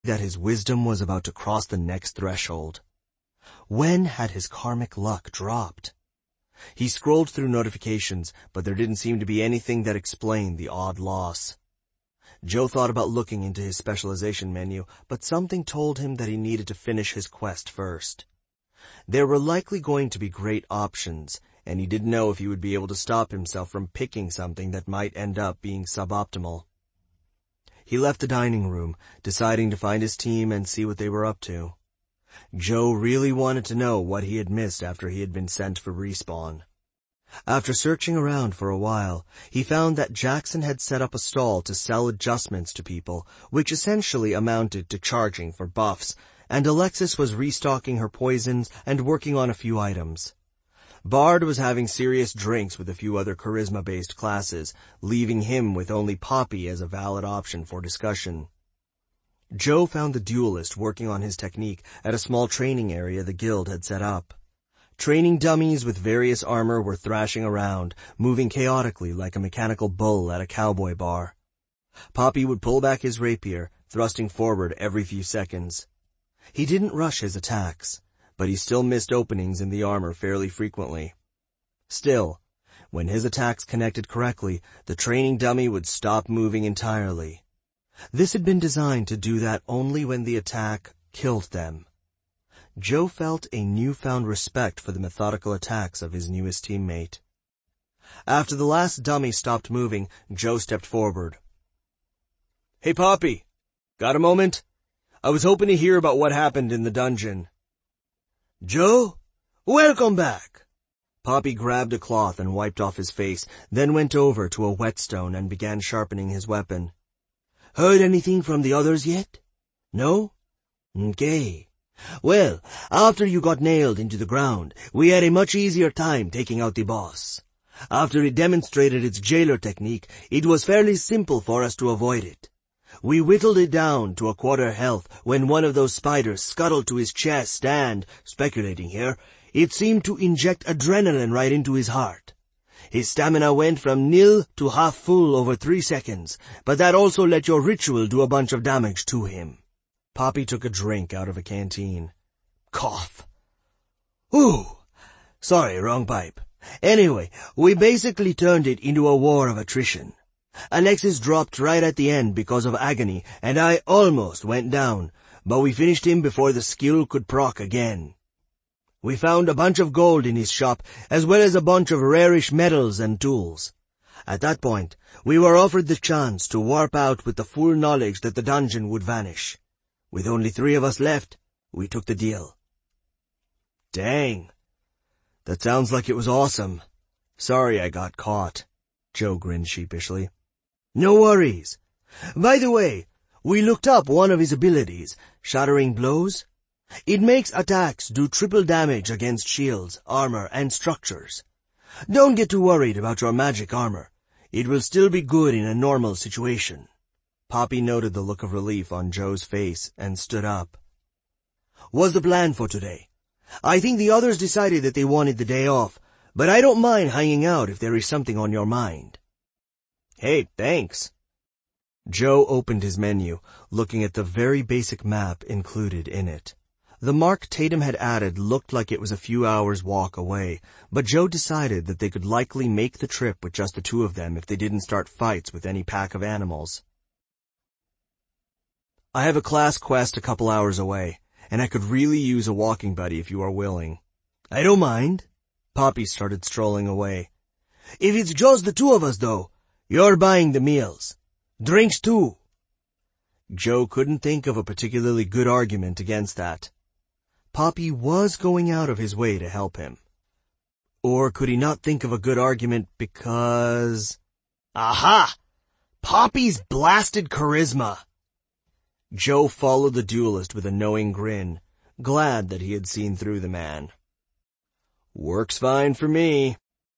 that his wisdom was about to cross the next threshold. When had his karmic luck dropped? He scrolled through notifications, but there didn't seem to be anything that explained the odd loss. Joe thought about looking into his specialization menu, but something told him that he needed to finish his quest first. There were likely going to be great options, and he didn't know if he would be able to stop himself from picking something that might end up being suboptimal. He left the dining room, deciding to find his team and see what they were up to. Joe really wanted to know what he had missed after he had been sent for respawn. After searching around for a while, he found that Jackson had set up a stall to sell adjustments to people, which essentially amounted to charging for buffs, and Alexis was restocking her poisons and working on a few items. Bard was having serious drinks with a few other charisma-based classes, leaving him with only Poppy as a valid option for discussion. Joe found the duelist working on his technique at a small training area the guild had set up. Training dummies with various armor were thrashing around, moving chaotically like a mechanical bull at a cowboy bar. Poppy would pull back his rapier, thrusting forward every few seconds. He didn't rush his attacks, but he still missed openings in the armor fairly frequently. Still, when his attacks connected correctly, the training dummy would stop moving entirely. This had been designed to do that only when the attack killed them. Joe felt a newfound respect for the methodical attacks of his newest teammate. After the last dummy stopped moving, Joe stepped forward. "Hey, Poppy, got a moment? I was hoping to hear about what happened in the dungeon." "Joe, welcome back." Poppy grabbed a cloth and wiped off his face, then went over to a whetstone and began sharpening his weapon. "Heard anything from the others yet? No? Okay. Well, after you got nailed into the ground, we had a much easier time taking out the boss. After it demonstrated its jailer technique, it was fairly simple for us to avoid it. We whittled it down to a quarter health when one of those spiders scuttled to his chest and, speculating here, it seemed to inject adrenaline right into his heart. His stamina went from nil to half full over 3 seconds, but that also let your ritual do a bunch of damage to him." Poppy took a drink out of a canteen. Cough. "Ooh, sorry, wrong pipe. Anyway, we basically turned it into a war of attrition. Alexis dropped right at the end because of agony, and I almost went down, but we finished him before the skill could proc again. We found a bunch of gold in his shop, as well as a bunch of rarish metals and tools. At that point, we were offered the chance to warp out with the full knowledge that the dungeon would vanish. With only 3 of us left, we took the deal." "Dang. That sounds like it was awesome. Sorry I got caught." Joe grinned sheepishly. "No worries. By the way, we looked up one of his abilities, Shattering Blows. It makes attacks do triple damage against shields, armor, and structures. Don't get too worried about your magic armor. It will still be good in a normal situation." Poppy noted the look of relief on Joe's face and stood up. "What's the plan for today? I think the others decided that they wanted the day off, but I don't mind hanging out if there is something on your mind." "Hey, thanks." Joe opened his menu, looking at the very basic map included in it. The mark Tatum had added looked like it was a few hours' walk away, but Joe decided that they could likely make the trip with just the 2 of them if they didn't start fights with any pack of animals. "I have a class quest a couple hours away, and I could really use a walking buddy if you are willing." "I don't mind." Poppy started strolling away. "If it's just the 2 of us, though, you're buying the meals. Drinks, too." Joe couldn't think of a particularly good argument against that. Poppy was going out of his way to help him. Or could he not think of a good argument because... Aha! Poppy's blasted charisma! Joe followed the duelist with a knowing grin, glad that he had seen through the man. "Works fine for me."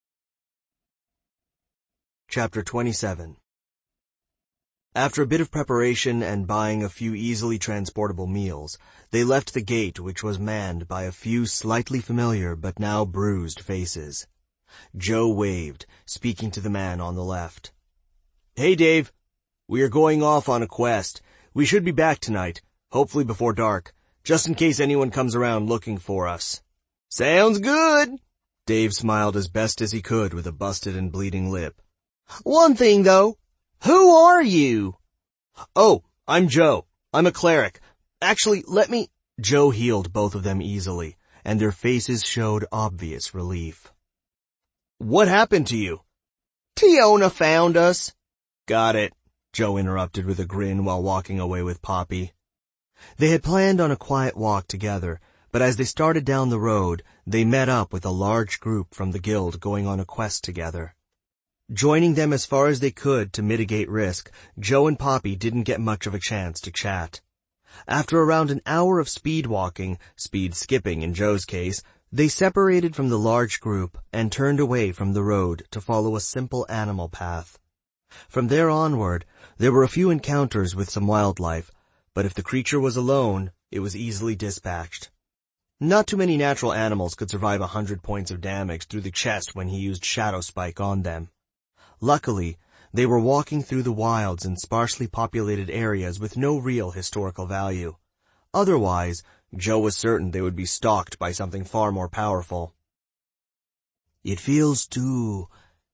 Chapter 27. After a bit of preparation and buying a few easily transportable meals, they left the gate, which was manned by a few slightly familiar but now bruised faces. Joe waved, speaking to the man on the left. "Hey, Dave. We are going off on a quest. We should be back tonight. Hopefully before dark, just in case anyone comes around looking for us." "Sounds good." Dave smiled as best as he could with a busted and bleeding lip. "One thing, though. Who are you?" "Oh, I'm Joe. I'm a cleric. Actually, Joe healed both of them easily, and their faces showed obvious relief. "What happened to you?" "Tiona found us." "Got it," Joe interrupted with a grin while walking away with Poppy. They had planned on a quiet walk together, but as they started down the road, they met up with a large group from the guild going on a quest together. Joining them as far as they could to mitigate risk, Joe and Poppy didn't get much of a chance to chat. After around an hour of speed walking, speed skipping in Joe's case, they separated from the large group and turned away from the road to follow a simple animal path. From there onward, there were a few encounters with some wildlife, but if the creature was alone, it was easily dispatched. Not too many natural animals could survive 100 points of damage through the chest when he used Shadow Spike on them. Luckily, they were walking through the wilds in sparsely populated areas with no real historical value. Otherwise, Joe was certain they would be stalked by something far more powerful. "It feels too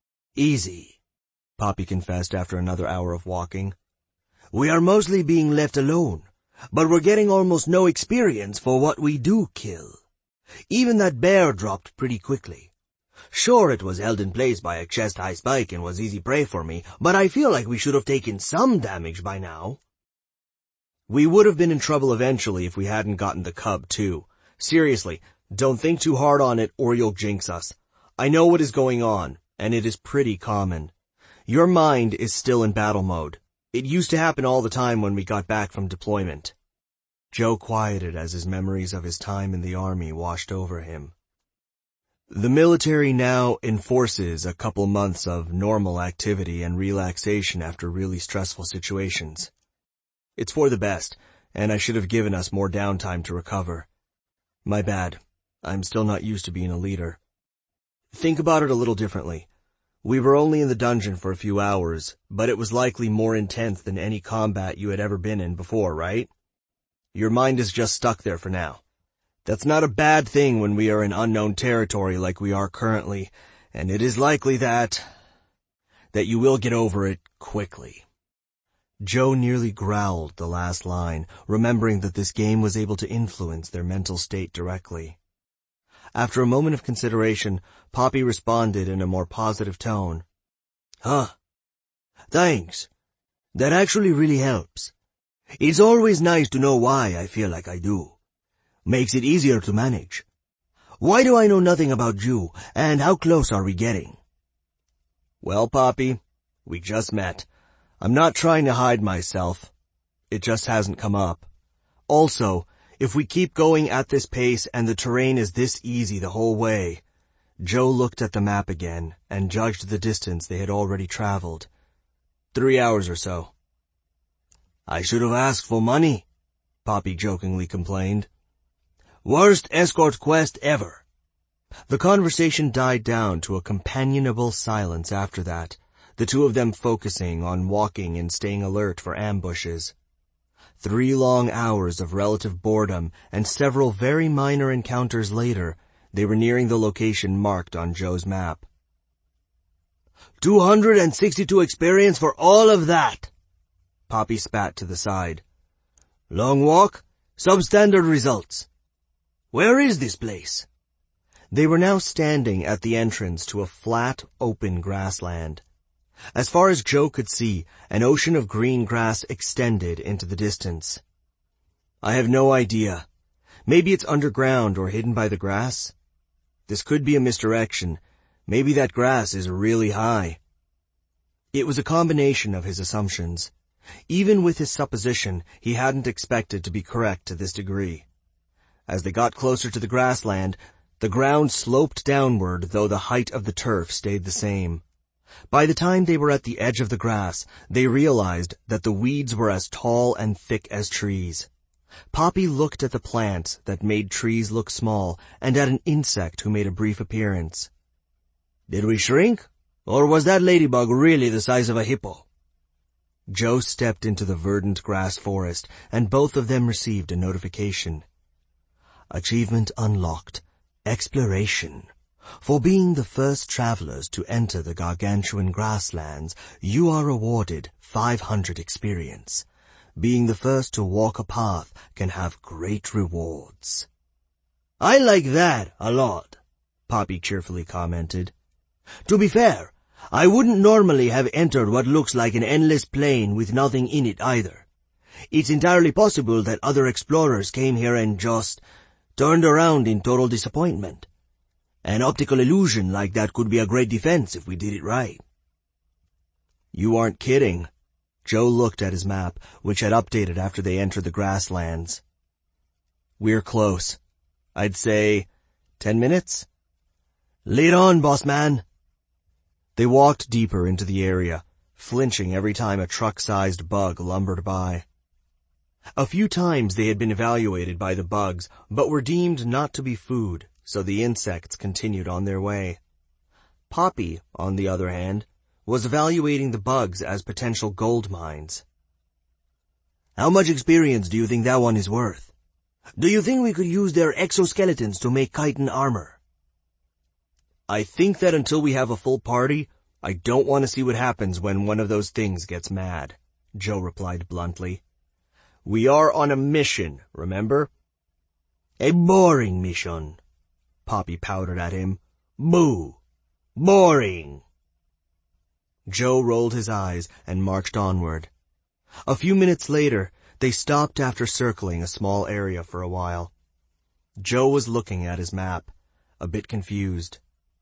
easy," Poppy confessed after another hour of walking. "We are mostly being left alone, but we're getting almost no experience for what we do kill. Even that bear dropped pretty quickly. Sure, it was held in place by a chest-high spike and was easy prey for me, but I feel like we should have taken some damage by now." "We would have been in trouble eventually if we hadn't gotten the cub, too. Seriously, don't think too hard on it or you'll jinx us. I know what is going on, and it is pretty common. Your mind is still in battle mode. It used to happen all the time when we got back from deployment." Joe quieted as his memories of his time in the army washed over him. The military now enforces a couple months of normal activity and relaxation after really stressful situations. It's for the best, and I should have given us more downtime to recover. My bad. I'm still not used to being a leader. Think about it a little differently. We were only in the dungeon for a few hours, but it was likely more intense than any combat you had ever been in before, right? Your mind is just stuck there for now. That's not a bad thing when we are in unknown territory like we are currently, and it is likely that you will get over it quickly. Joe nearly growled the last line, remembering that this game was able to influence their mental state directly. After a moment of consideration, Poppy responded in a more positive tone. "Huh. Thanks. That actually really helps. It's always nice to know why I feel like I do. Makes it easier to manage. Why do I know nothing about you, and how close are we getting?" "Well, Poppy, we just met. I'm not trying to hide myself. It just hasn't come up. Also, if we keep going at this pace and the terrain is this easy the whole way..." Joe looked at the map again and judged the distance they had already traveled. 3 hours or so. "I should have asked for money," Poppy jokingly complained. "Worst escort quest ever." The conversation died down to a companionable silence after that, the two of them focusing on walking and staying alert for ambushes. 3 long hours of relative boredom and several very minor encounters later, they were nearing the location marked on Joe's map. 262 experience for all of that," Poppy spat to the side. "Long walk, substandard results. Where is this place?" They were now standing at the entrance to a flat, open grassland. As far as Joe could see, an ocean of green grass extended into the distance. "I have no idea. Maybe it's underground or hidden by the grass. This could be a misdirection. Maybe that grass is really high." It was a combination of his assumptions. Even with his supposition, he hadn't expected to be correct to this degree. As they got closer to the grassland, the ground sloped downward, though the height of the turf stayed the same. By the time they were at the edge of the grass, they realized that the weeds were as tall and thick as trees. Poppy looked at the plants that made trees look small and at an insect who made a brief appearance. "Did we shrink? Or was that ladybug really the size of a hippo?" Joe stepped into the verdant grass forest, and both of them received a notification. Achievement unlocked. Exploration. For being the first travelers to enter the gargantuan grasslands, you are awarded 500 experience. Being the first to walk a path can have great rewards. I like that a lot, Poppy cheerfully commented. To be fair, I wouldn't normally have entered what looks like an endless plain with nothing in it either. It's entirely possible that other explorers came here and just turned around in total disappointment. An optical illusion like that could be a great defense if we did it right. You aren't kidding. Joe looked at his map, which had updated after they entered the grasslands. We're close. I'd say 10 minutes? Lead on, boss man. They walked deeper into the area, flinching every time a truck-sized bug lumbered by. A few times they had been evaluated by the bugs, but were deemed not to be food, so the insects continued on their way. Poppy, on the other hand, was evaluating the bugs as potential gold mines. How much experience do you think that one is worth? Do you think we could use their exoskeletons to make chitin armor? I think that until we have a full party, I don't want to see what happens when one of those things gets mad, Joe replied bluntly. We are on a mission, remember? A boring mission, Poppy powdered at him. Boo! Boring! Joe rolled his eyes and marched onward. A few minutes later, they stopped after circling a small area for a while. Joe was looking at his map, a bit confused.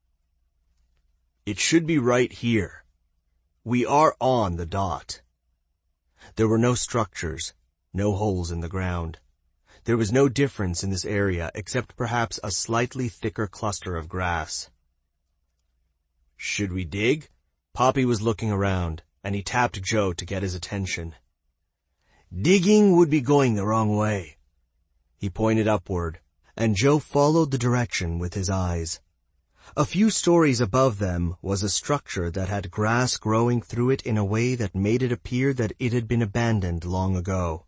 It should be right here. We are on the dot. There were no structures, no holes in the ground. There was no difference in this area except perhaps a slightly thicker cluster of grass. Should we dig? Poppy was looking around, and he tapped Joe to get his attention. Digging would be going the wrong way. He pointed upward, and Joe followed the direction with his eyes. A few stories above them was a structure that had grass growing through it in a way that made it appear that it had been abandoned long ago.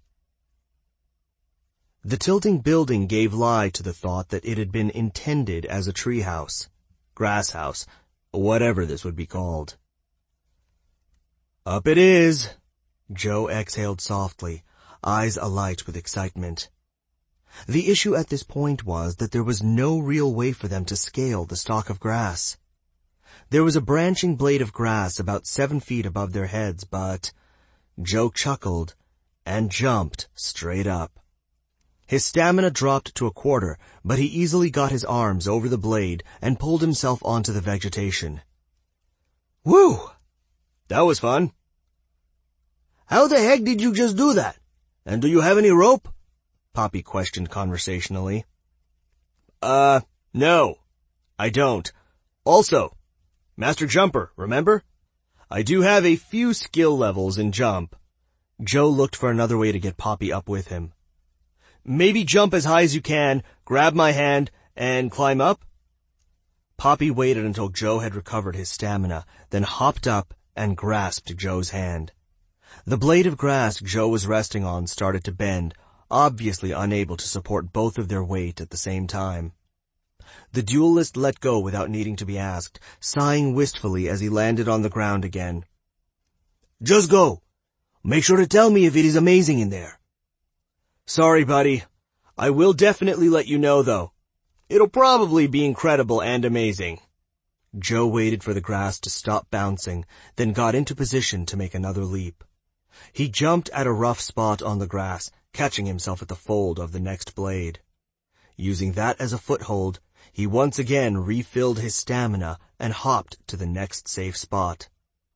The tilting building gave lie to the thought that it had been intended as a treehouse, grass house, whatever this would be called. Up it is, Joe exhaled softly, eyes alight with excitement. The issue at this point was that there was no real way for them to scale the stalk of grass. There was a branching blade of grass about 7 feet above their heads, but Joe chuckled and jumped straight up. His stamina dropped to a quarter, but he easily got his arms over the blade and pulled himself onto the vegetation. Whew! That was fun. How the heck did you just do that? And do you have any rope? Poppy questioned conversationally. No, I don't. Also, Master Jumper, remember? I do have a few skill levels in jump. Joe looked for another way to get Poppy up with him. Maybe jump as high as you can, grab my hand, and climb up? Poppy waited until Joe had recovered his stamina, then hopped up and grasped Joe's hand. The blade of grass Joe was resting on started to bend, obviously unable to support both of their weight at the same time. The duelist let go without needing to be asked, sighing wistfully as he landed on the ground again. Just go. Make sure to tell me if it is amazing in there. Sorry, buddy. I will definitely let you know, though. It'll probably be incredible and amazing. Joe waited for the grass to stop bouncing, then got into position to make another leap. He jumped at a rough spot on the grass, catching himself at the fold of the next blade. Using that as a foothold, he once again refilled his stamina and hopped to the next safe spot.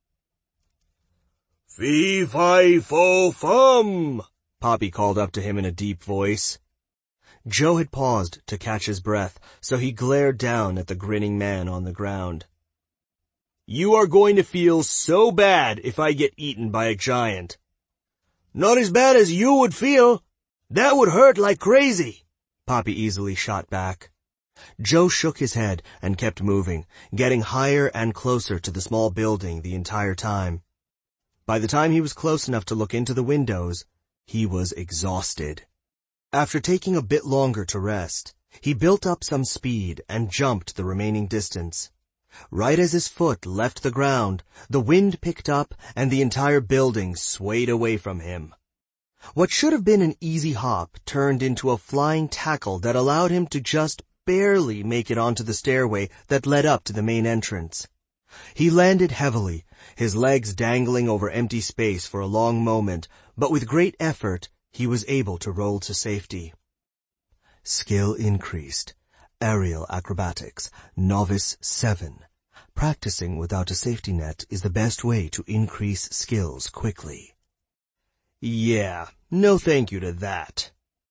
Fee-fi-fo-fum! Poppy called up to him in a deep voice. Joe had paused to catch his breath, so he glared down at the grinning man on the ground. You are going to feel so bad if I get eaten by a giant. Not as bad as you would feel. That would hurt like crazy, Poppy easily shot back. Joe shook his head and kept moving, getting higher and closer to the small building the entire time. By the time he was close enough to look into the windows, he was exhausted. After taking a bit longer to rest, he built up some speed and jumped the remaining distance. Right as his foot left the ground, the wind picked up and the entire building swayed away from him. What should have been an easy hop turned into a flying tackle that allowed him to just barely make it onto the stairway that led up to the main entrance. He landed heavily, his legs dangling over empty space for a long moment, but with great effort, he was able to roll to safety. Skill increased. Aerial acrobatics, novice 7. Practicing without a safety net is the best way to increase skills quickly. Yeah, no thank you to that.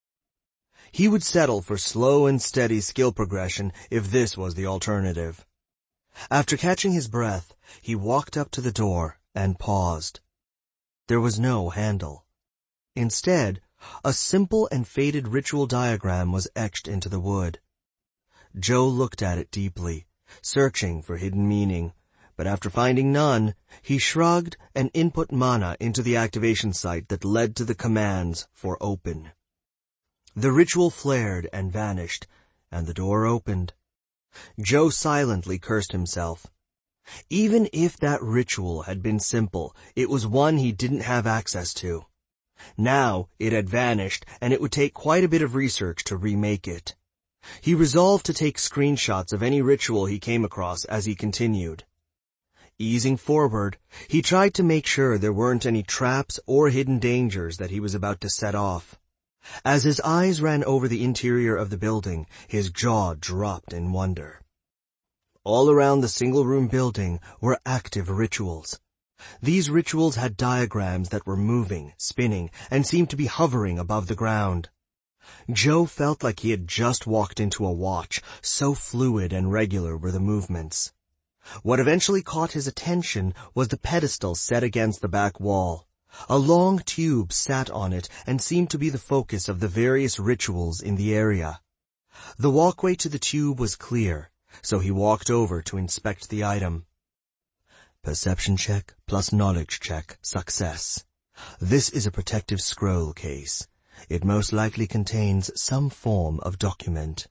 He would settle for slow and steady skill progression if this was the alternative. After catching his breath, he walked up to the door and paused. There was no handle. Instead, a simple and faded ritual diagram was etched into the wood. Joe looked at it deeply, searching for hidden meaning, but after finding none, he shrugged and input mana into the activation site that led to the commands for open. The ritual flared and vanished, and the door opened. Joe silently cursed himself. Even if that ritual had been simple, it was one he didn't have access to. Now it had vanished, and it would take quite a bit of research to remake it. He resolved to take screenshots of any ritual he came across as he continued. Easing forward, he tried to make sure there weren't any traps or hidden dangers that he was about to set off. As his eyes ran over the interior of the building, his jaw dropped in wonder. All around the single-room building were active rituals. These rituals had diagrams that were moving, spinning, and seemed to be hovering above the ground. Joe felt like he had just walked into a watch, so fluid and regular were the movements. What eventually caught his attention was the pedestal set against the back wall. A long tube sat on it and seemed to be the focus of the various rituals in the area. The walkway to the tube was clear, so he walked over to inspect the item. Perception check plus knowledge check, success. This is a protective scroll case. It most likely contains some form of document.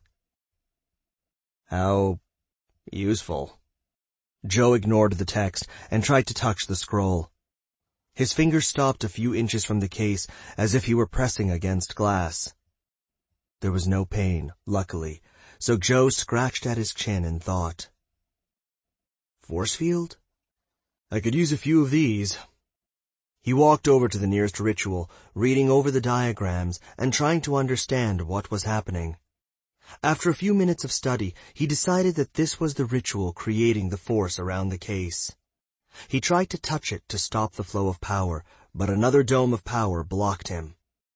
How useful. Joe ignored the text and tried to touch the scroll. His fingers stopped a few inches from the case as if he were pressing against glass. There was no pain, luckily, so Joe scratched at his chin and thought. Force field? I could use a few of these. He walked over to the nearest ritual, reading over the diagrams and trying to understand what was happening. After a few minutes of study, he decided that this was the ritual creating the force around the case. He tried to touch it to stop the flow of power, but another dome of power blocked him.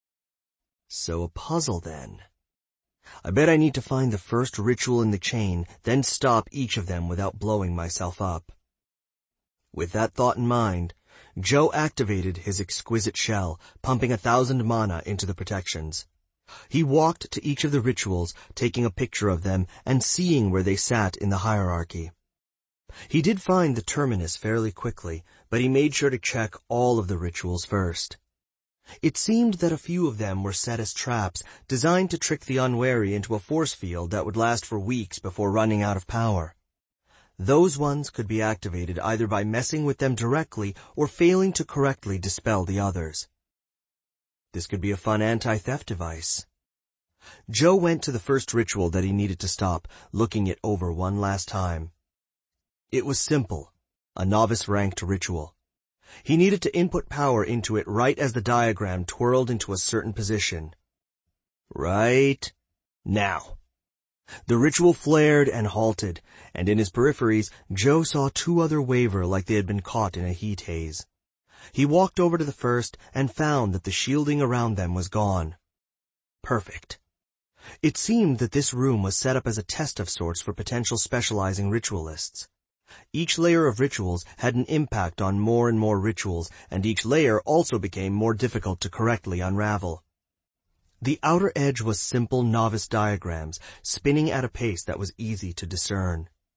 So a puzzle then. I bet I need to find the first ritual in the chain, then stop each of them without blowing myself up. With that thought in mind, Joe activated his exquisite shell, pumping 1,000 mana into the protections. He walked to each of the rituals, taking a picture of them and seeing where they sat in the hierarchy. He did find the terminus fairly quickly, but he made sure to check all of the rituals first. It seemed that a few of them were set as traps, designed to trick the unwary into a force field that would last for weeks before running out of power. Those ones could be activated either by messing with them directly or failing to correctly dispel the others. This could be a fun anti-theft device. Joe went to the first ritual that he needed to stop, looking it over one last time. It was simple, a novice-ranked ritual. He needed to input power into it right as the diagram twirled into a certain position. Right now. The ritual flared and halted, and in his peripheries, Joe saw two other waver like they had been caught in a heat haze. He walked over to the first and found that the shielding around them was gone. Perfect. It seemed that this room was set up as a test of sorts for potential specializing ritualists. Each layer of rituals had an impact on more and more rituals, and each layer also became more difficult to correctly unravel. The outer edge was simple novice diagrams, spinning at a pace that was easy to discern.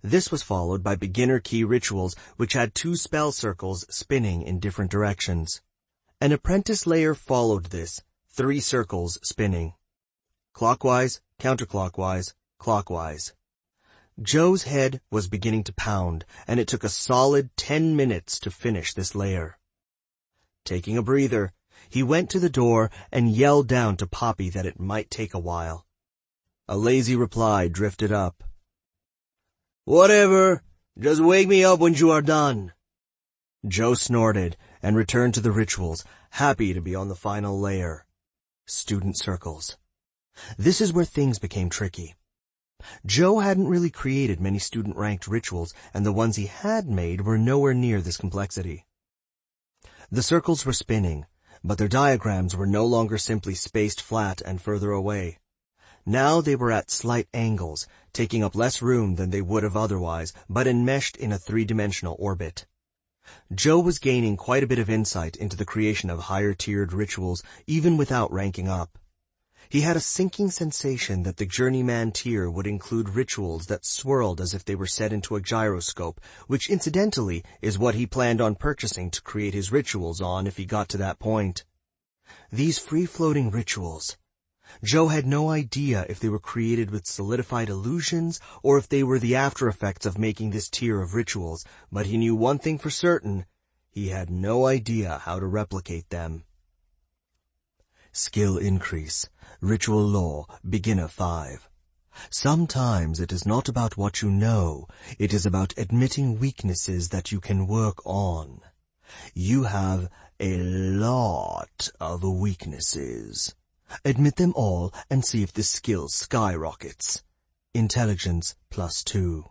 This was followed by beginner key rituals which had 2 spell circles spinning in different directions. An apprentice layer followed this, 3 circles spinning. Clockwise, counterclockwise, clockwise. Joe's head was beginning to pound, and it took a solid 10 minutes to finish this layer. Taking a breather, he went to the door and yelled down to Poppy that it might take a while. A lazy reply drifted up. "Whatever, just wake me up when you are done." Joe snorted and returned to the rituals, happy to be on the final layer. Student circles. This is where things became tricky. Joe hadn't really created many student-ranked rituals, and the ones he had made were nowhere near this complexity. The circles were spinning, but their diagrams were no longer simply spaced flat and further away. Now they were at slight angles, taking up less room than they would have otherwise, but enmeshed in a 3-dimensional orbit. Joe was gaining quite a bit of insight into the creation of higher-tiered rituals, even without ranking up. He had a sinking sensation that the Journeyman tier would include rituals that swirled as if they were set into a gyroscope, which incidentally is what he planned on purchasing to create his rituals on if he got to that point. These free-floating rituals. Joe had no idea if they were created with solidified illusions or if they were the after-effects of making this tier of rituals, but he knew one thing for certain: he had no idea how to replicate them. Skill increase. Ritual Law, Beginner 5. Sometimes it is not about what you know, it is about admitting weaknesses that you can work on. You have a lot of weaknesses. Admit them all and see if the skill skyrockets. Intelligence +2.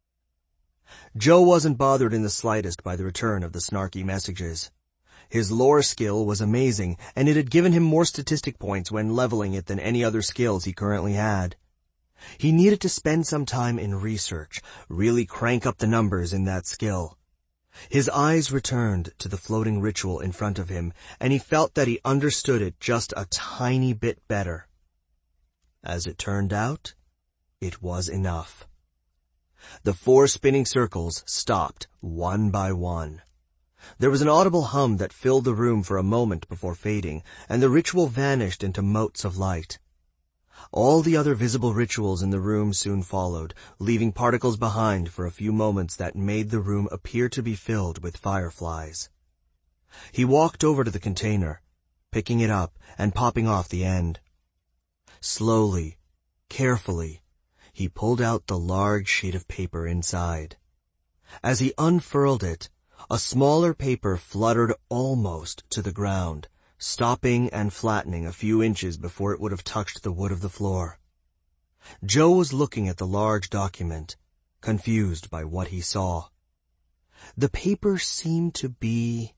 Joe wasn't bothered in the slightest by the return of the snarky messages. His lore skill was amazing, and it had given him more statistic points when leveling it than any other skills he currently had. He needed to spend some time in research, really crank up the numbers in that skill. His eyes returned to the floating ritual in front of him, and he felt that he understood it just a tiny bit better. As it turned out, it was enough. The 4 spinning circles stopped one by one. There was an audible hum that filled the room for a moment before fading, and the ritual vanished into motes of light. All the other visible rituals in the room soon followed, leaving particles behind for a few moments that made the room appear to be filled with fireflies. He walked over to the container, picking it up and popping off the end. Slowly, carefully, he pulled out the large sheet of paper inside. As he unfurled it, a smaller paper fluttered almost to the ground, stopping and flattening a few inches before it would have touched the wood of the floor. Joe was looking at the large document, confused by what he saw. The paper seemed to be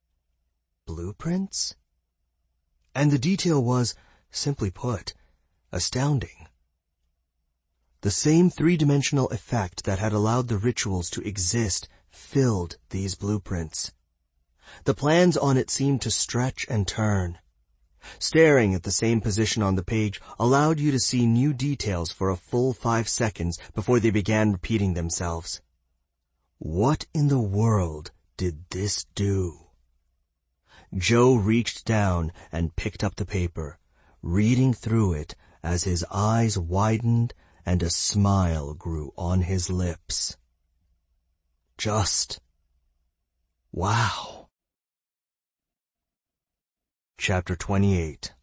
blueprints? And the detail was, simply put, astounding. The same 3-dimensional effect that had allowed the rituals to exist filled these blueprints. The plans on it seemed to stretch and turn. Staring at the same position on the page allowed you to see new details for a full 5 seconds before they began repeating themselves. What in the world did this do? Joe reached down and picked up the paper, reading through it as his eyes widened and a smile grew on his lips. Just wow. Chapter 28.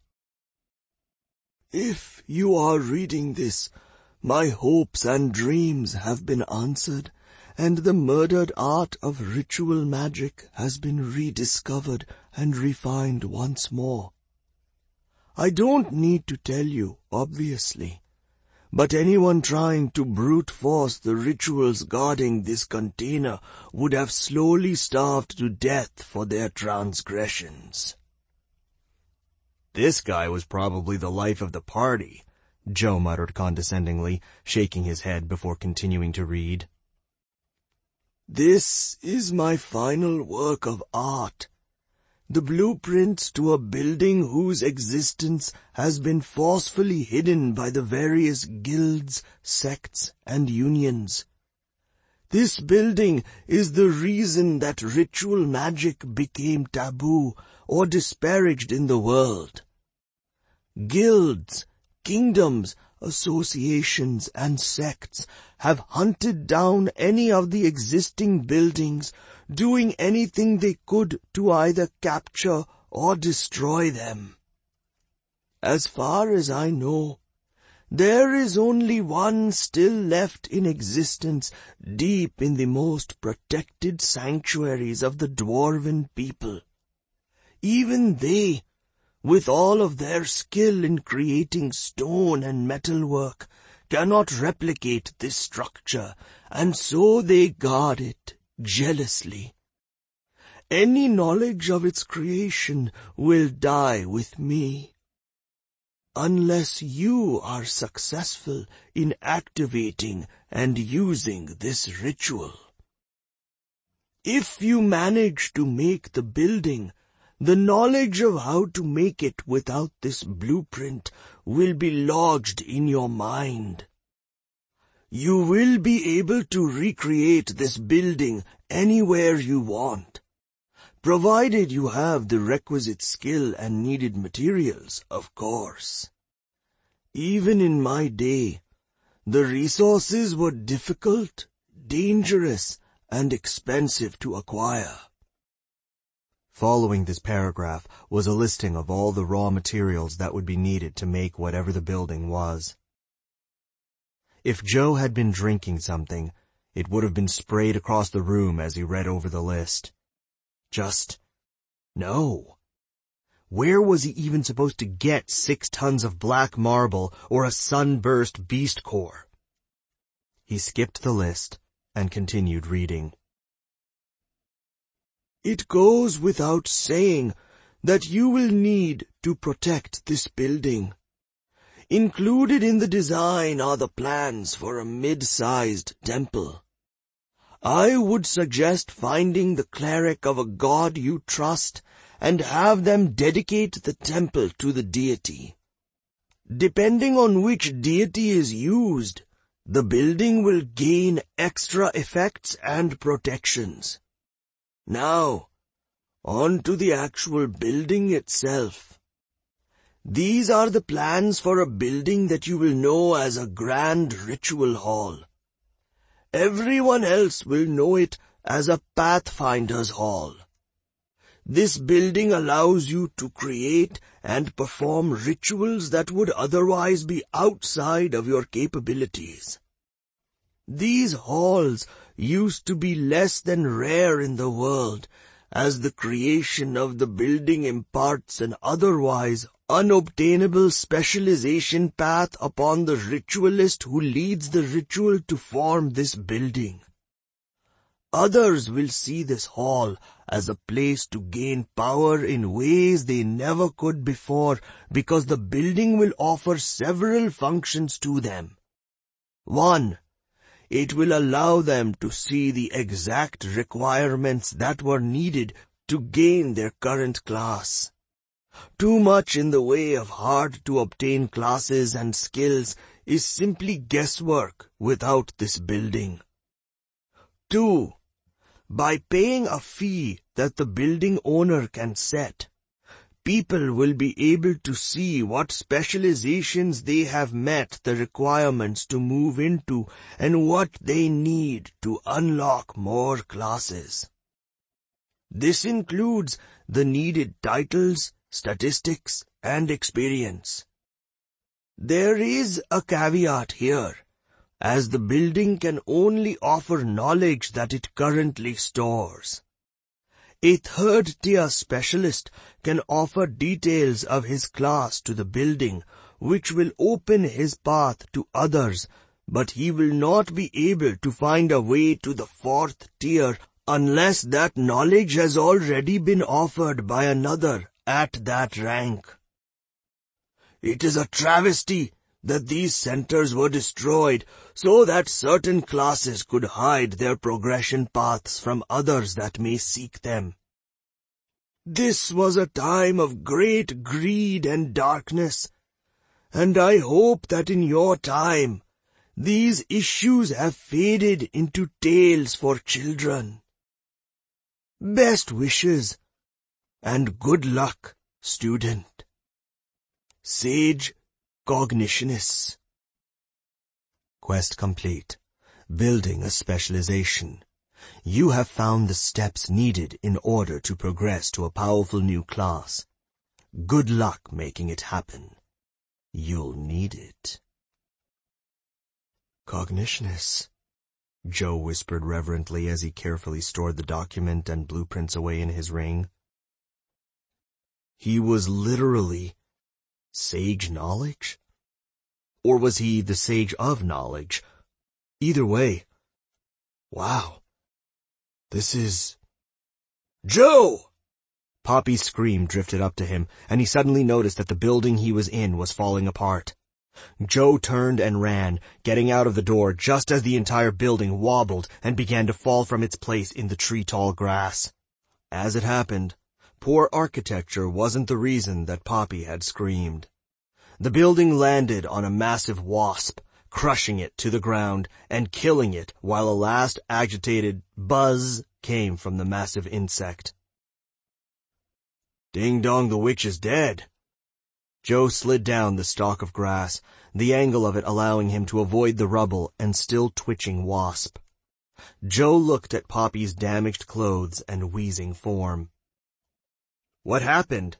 If you are reading this, my hopes and dreams have been answered, and the murdered art of ritual magic has been rediscovered and refined once more. I don't need to tell you, obviously, but anyone trying to brute force the rituals guarding this container would have slowly starved to death for their transgressions. This guy was probably the life of the party, Joe muttered condescendingly, shaking his head before continuing to read. This is my final work of art, the blueprints to a building whose existence has been forcefully hidden by the various guilds, sects, and unions. This building is the reason that ritual magic became taboo or disparaged in the world. Guilds, kingdoms, associations, and sects have hunted down any of the existing buildings, doing anything they could to either capture or destroy them. As far as I know, there is only one still left in existence deep in the most protected sanctuaries of the dwarven people. Even they, with all of their skill in creating stone and metalwork, cannot replicate this structure, and so they guard it jealously. Any knowledge of its creation will die with me, unless you are successful in activating and using this ritual. If you manage to make the building, the knowledge of how to make it without this blueprint will be lodged in your mind. You will be able to recreate this building anywhere you want, provided you have the requisite skill and needed materials, of course. Even in my day, the resources were difficult, dangerous, and expensive to acquire. Following this paragraph was a listing of all the raw materials that would be needed to make whatever the building was. If Joe had been drinking something, it would have been sprayed across the room as he read over the list. No. Where was he even supposed to get 6 tons of black marble or a sunburst beast core? He skipped the list and continued reading. It goes without saying that you will need to protect this building. Included in the design are the plans for a mid-sized temple. I would suggest finding the cleric of a god you trust and have them dedicate the temple to the deity. Depending on which deity is used, the building will gain extra effects and protections. Now, on to the actual building itself. These are the plans for a building that you will know as a grand ritual hall. Everyone else will know it as a Pathfinder's Hall. This building allows you to create and perform rituals that would otherwise be outside of your capabilities. These halls used to be less than rare in the world, as the creation of the building imparts an otherwise unobtainable specialization path upon the ritualist who leads the ritual to form this building. Others will see this hall as a place to gain power in ways they never could before, because the building will offer several functions to them. 1. It will allow them to see the exact requirements that were needed to gain their current class. Too much in the way of hard-to-obtain classes and skills is simply guesswork without this building. 2. By paying a fee that the building owner can set, people will be able to see what specializations they have met the requirements to move into and what they need to unlock more classes. This includes the needed titles, statistics, and experience. There is a caveat here, as the building can only offer knowledge that it currently stores. A third-tier specialist can offer details of his class to the building, which will open his path to others, but he will not be able to find a way to the 4th tier unless that knowledge has already been offered by another at that rank. It is a travesty that these centers were destroyed so that certain classes could hide their progression paths from others that may seek them. This was a time of great greed and darkness, and I hope that in your time, These issues have faded into tales for children. Best wishes and good luck, student. Sage Cognitionis. Quest complete. Building a specialization. You have found the steps needed in order to progress to a powerful new class. Good luck making it happen. You'll need it. Cognitionis, Joe whispered reverently as he carefully stored the document and blueprints away in his ring. He was literally sage knowledge? Or was he the sage of knowledge? Either way. Wow. This is... Joe! Poppy's scream drifted up to him, and he suddenly noticed that the building he was in was falling apart. Joe turned and ran, getting out of the door just as the entire building wobbled and began to fall from its place in the tree-tall grass. As it happened, poor architecture wasn't the reason that Poppy had screamed. The building landed on a massive wasp, crushing it to the ground and killing it while a last agitated buzz came from the massive insect. Ding dong, the witch is dead. Joe slid down the stalk of grass, the angle of it allowing him to avoid the rubble and still twitching wasp. Joe looked at Poppy's damaged clothes and wheezing form. What happened?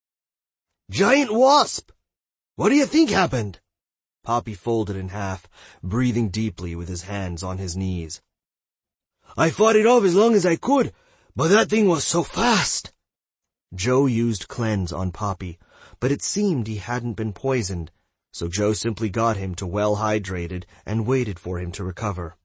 Giant wasp! What do you think happened? Poppy folded in half, breathing deeply with his hands on his knees. I fought it off as long as I could, but that thing was so fast. Joe used cleanse on Poppy, but it seemed he hadn't been poisoned, so Joe simply got him to well hydrated and waited for him to recover.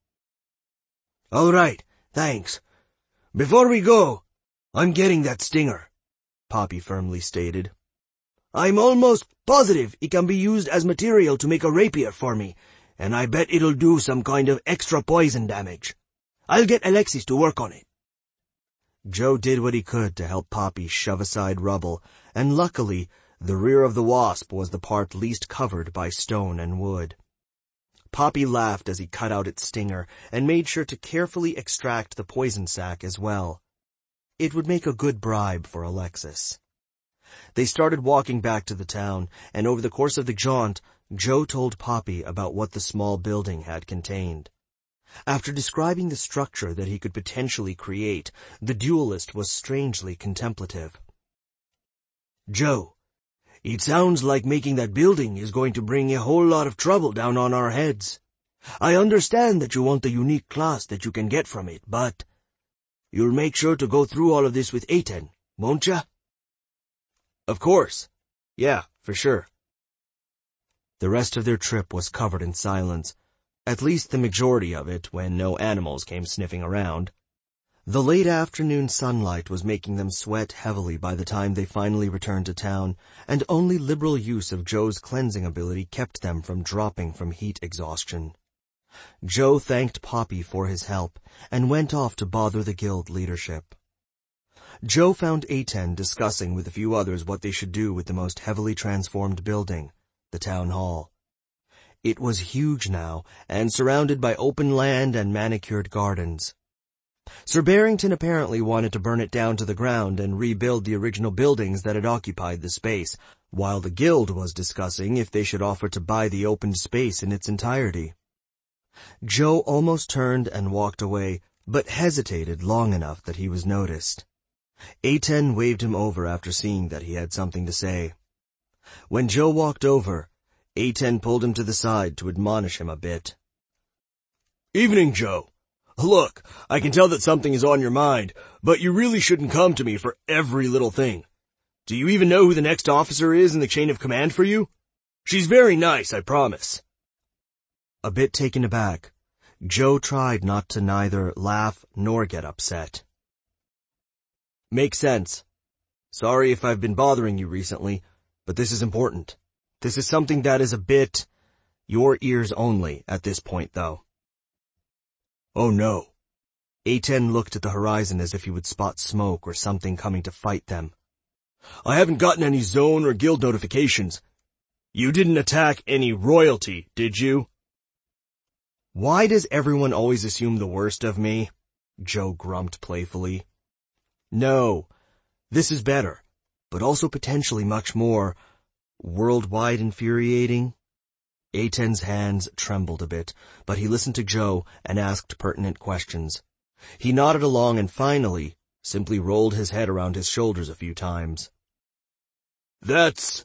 All right, thanks. Before we go, I'm getting that stinger, Poppy firmly stated. I'm almost positive it can be used as material to make a rapier for me, and I bet it'll do some kind of extra poison damage. I'll get Alexis to work on it. Joe did what he could to help Poppy shove aside rubble, and luckily, the rear of the wasp was the part least covered by stone and wood. Poppy laughed as he cut out its stinger and made sure to carefully extract the poison sac as well. It would make a good bribe for Alexis. They started walking back to the town, and over the course of the jaunt, Joe told Poppy about what the small building had contained. After describing the structure that he could potentially create, the duelist was strangely contemplative. Joe, it sounds like making that building is going to bring a whole lot of trouble down on our heads. I understand that you want the unique class that you can get from it, but you'll make sure to go through all of this with Aten, won't ya? Of course. Yeah, for sure. The rest of their trip was covered in silence, at least the majority of it when no animals came sniffing around. The late afternoon sunlight was making them sweat heavily by the time they finally returned to town, and only liberal use of Joe's cleansing ability kept them from dropping from heat exhaustion. Joe thanked Poppy for his help and went off to bother the guild leadership. Joe found Aten discussing with a few others what they should do with the most heavily transformed building, the town hall. It was huge now, and surrounded by open land and manicured gardens. Sir Barrington apparently wanted to burn it down to the ground and rebuild the original buildings that had occupied the space, while the guild was discussing if they should offer to buy the opened space in its entirety. Joe almost turned and walked away, but hesitated long enough that he was noticed. Aten waved him over after seeing that he had something to say. When Joe walked over, Aten pulled him to the side to admonish him a bit. Evening, Joe. Look, I can tell that something is on your mind, but you really shouldn't come to me for every little thing. Do you even know who the next officer is in the chain of command for you? She's very nice, I promise. A bit taken aback, Joe tried not to neither laugh nor get upset. Makes sense. Sorry if I've been bothering you recently, but this is important. This is something that is a bit your ears only at this point, though. Oh no. Aten looked at the horizon as if he would spot smoke or something coming to fight them. I haven't gotten any zone or guild notifications. You didn't attack any royalty, did you? Why does everyone always assume the worst of me? Joe grumped playfully. No, this is better, but also potentially much more worldwide infuriating. Aten's hands trembled a bit, but he listened to Joe and asked pertinent questions. He nodded along and finally simply rolled his head around his shoulders a few times. It's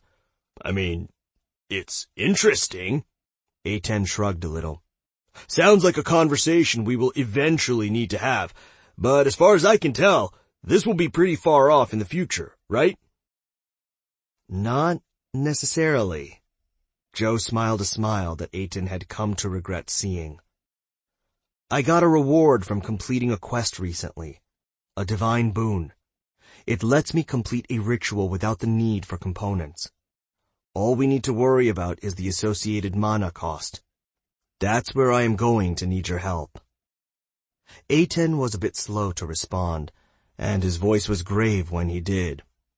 interesting. Aten shrugged a little. Sounds like a conversation we will eventually need to have, but as far as I can tell, this will be pretty far off in the future, right? Not necessarily. Joe smiled a smile that Aten had come to regret seeing. I got a reward from completing a quest recently. A divine boon. It lets me complete a ritual without the need for components. All we need to worry about is the associated mana cost. That's where I am going to need your help. Aten was a bit slow to respond, and his voice was grave when he did.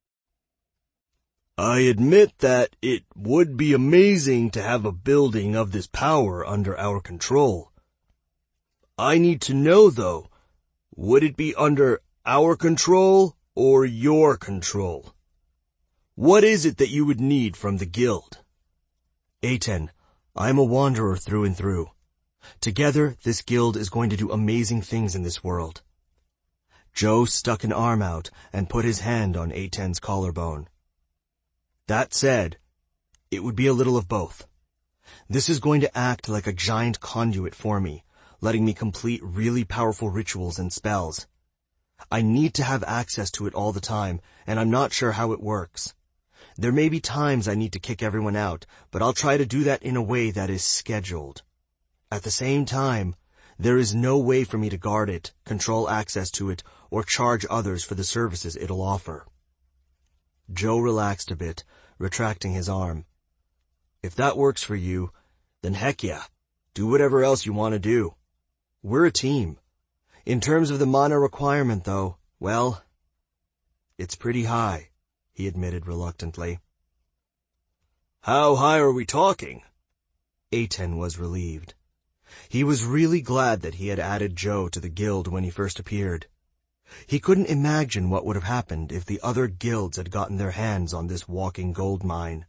I admit that it would be amazing to have a building of this power under our control. I need to know, though, would it be under our control or your control? What is it that you would need from the guild? Aten, I'm a wanderer through and through. Together, this guild is going to do amazing things in this world. Joe stuck an arm out and put his hand on Aten's collarbone. That said, it would be a little of both. This is going to act like a giant conduit for me, letting me complete really powerful rituals and spells. I need to have access to it all the time, and I'm not sure how it works. There may be times I need to kick everyone out, but I'll try to do that in a way that is scheduled. At the same time, there is no way for me to guard it, control access to it, or charge others for the services it'll offer. Joe relaxed a bit, retracting his arm. If that works for you, then heck yeah, do whatever else you want to do. We're a team. In terms of the mana requirement, though, well, it's pretty high, he admitted reluctantly. How high are we talking? Aten was relieved. He was really glad that he had added Joe to the guild when he first appeared. He couldn't imagine what would have happened if the other guilds had gotten their hands on this walking gold mine.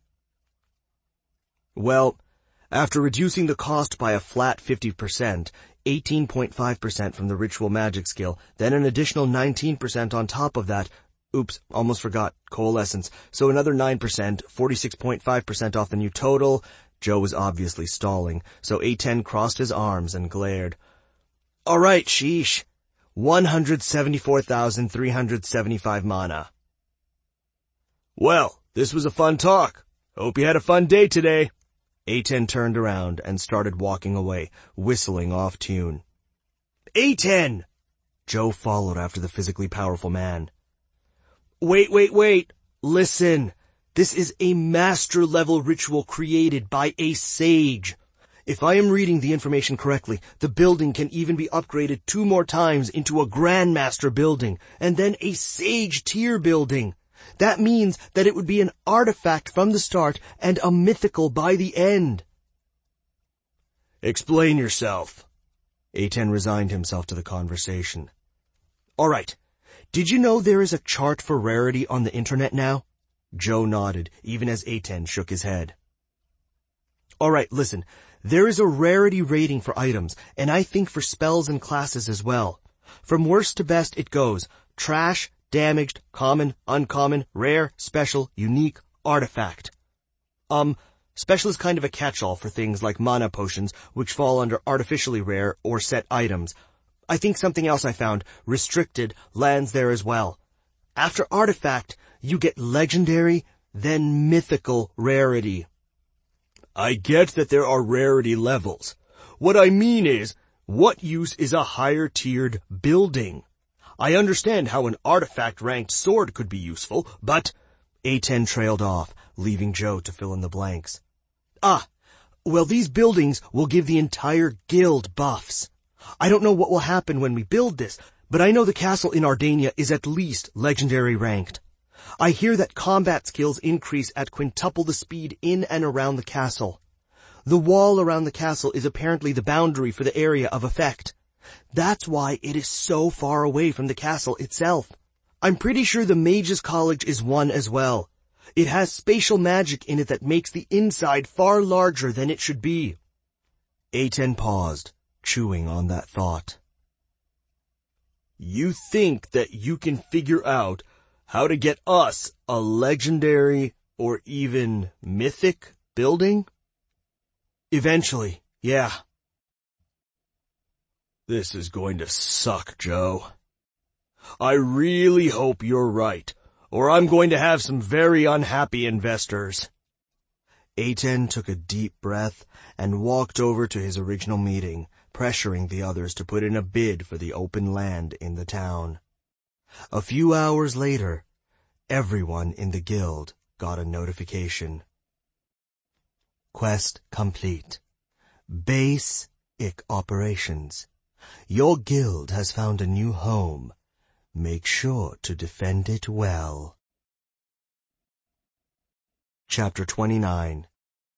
Well, after reducing the cost by a flat 50%, 18.5% from the ritual magic skill, then an additional 19% on top of that, oops, almost forgot, coalescence, so another 9%, 46.5% off the new total. Joe was obviously stalling, so Aten crossed his arms and glared. All right, sheesh. 174,375 mana. Well, this was a fun talk. Hope you had a fun day today. Aten turned around and started walking away, whistling off tune. Aten! Joe followed after the physically powerful man. Wait. Listen. This is a master-level ritual created by a sage. If I am reading the information correctly, the building can even be upgraded 2 more times into a Grandmaster building, and then a Sage tier building. That means that it would be an artifact from the start and a mythical by the end. Explain yourself. Aten resigned himself to the conversation. All right. Did you know there is a chart for rarity on the internet now? Joe nodded, even as Aten shook his head. All right, listen. There is a rarity rating for items, and I think for spells and classes as well. From worst to best it goes. Trash, damaged, common, uncommon, rare, special, unique, artifact. Special is kind of a catch-all for things like mana potions, which fall under artificially rare or set items. I think something else I found, restricted, lands there as well. After artifact, you get legendary, then mythical rarity. I get that there are rarity levels. What I mean is, what use is a higher-tiered building? I understand how an artifact-ranked sword could be useful, but... Aten trailed off, leaving Joe to fill in the blanks. Well, these buildings will give the entire guild buffs. I don't know what will happen when we build this, but I know the castle in Ardania is at least legendary ranked. I hear that combat skills increase at quintuple the speed in and around the castle. The wall around the castle is apparently the boundary for the area of effect. That's why it is so far away from the castle itself. I'm pretty sure the Mages College is one as well. It has spatial magic in it that makes the inside far larger than it should be. Aten paused, chewing on that thought. You think that you can figure out how to get us a legendary or even mythic building? Eventually, yeah. This is going to suck, Joe. I really hope you're right, or I'm going to have some very unhappy investors. Aten took a deep breath and walked over to his original meeting, pressuring the others to put in a bid for the open land in the town. A few hours later, everyone in the guild got a notification. Quest complete. Basic operations. Your guild has found a new home. Make sure to defend it well. Chapter 29.